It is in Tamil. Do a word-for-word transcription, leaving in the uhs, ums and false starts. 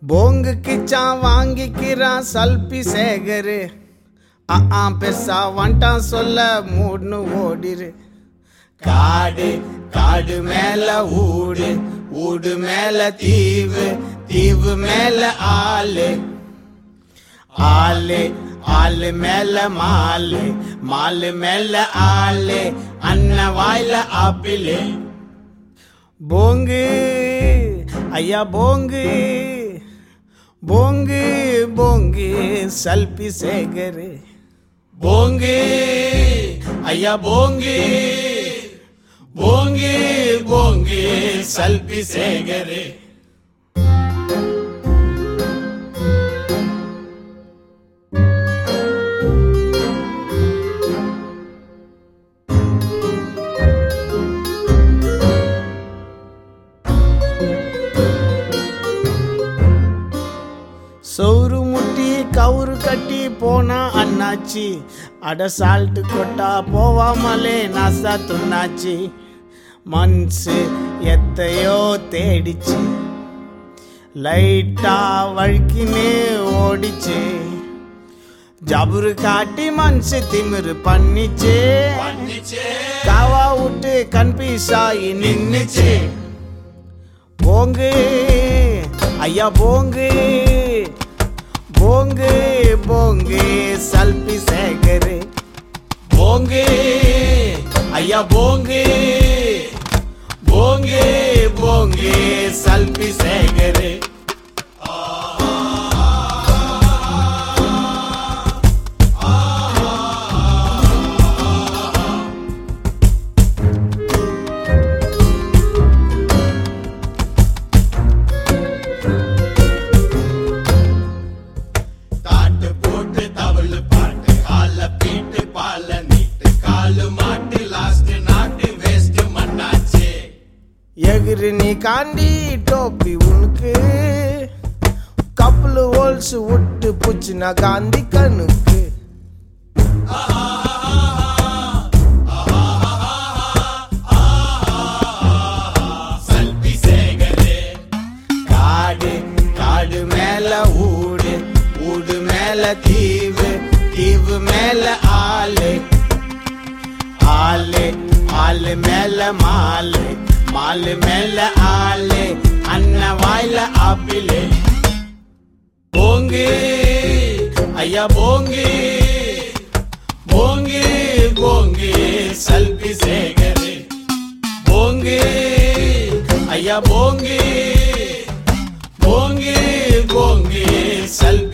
போங்கு கிச்சா வாங்கிக்கிறான் சல்பி சேகரு. ஆ பெசா வந்துட்டான் சொல்ல மூட்னு ஓடிரு. காடு காடு மேல ஊடு, ஊடு மேல தீவு, தீவு மேல ஆளு, ஆளு ஆளு மேல மாலு, மாலு மேல ஆளு, அண்ண வாயில ஆப்பிளு. போங்கு ஐயா போங்கு, போங்கு போங்கு சல்பி சேகரு. போங்கு ஐயா போங்கு, போங்கு போங்கு சல்பி சேகரு. சோறு முட்டி கவுரு கட்டி போனா அண்ணாச்சி, அட சால்ட்டு கொட்டா போவாமலே நாசா துண்ணாச்சி. மனசு எத்தையோ தேடிச்சு, லைட்டா வழுக்கினே ஓடிச்சு. ஜபுரு காட்டி மனசு திமிரு பண்ணிச்சு, காவா விட்டு கன்பீஸாயி நின்னுச்சு. போங்கு ஐயா போங்கு, போங்கு போங்கு சல்பி சேகரு. போங்கு ஐயா போங்கு, போங்கு போங்கு சல்பி சேகரு. எகிரு நீ காண்டி டோப்பி உனக்கு, கப்பலு ஹோல்ஸ் விட்டு புச்சுனா காந்தி கண்ணுக்கு. காடு காடு மேல ஊடு, ஊடு மேல தீவு, தீவு மேல ஆளு, ஆளு ஆளு மேல மாலு, மாலு மேல ஆளு, அண்ண வாயில ஆப்பிளு. போங்கு ஐயா போங்கு, போங்கு போங்கு சல்பி சேகரு. போங்கு ஐயா போங்கு, போங்கு போங்கு சல்பி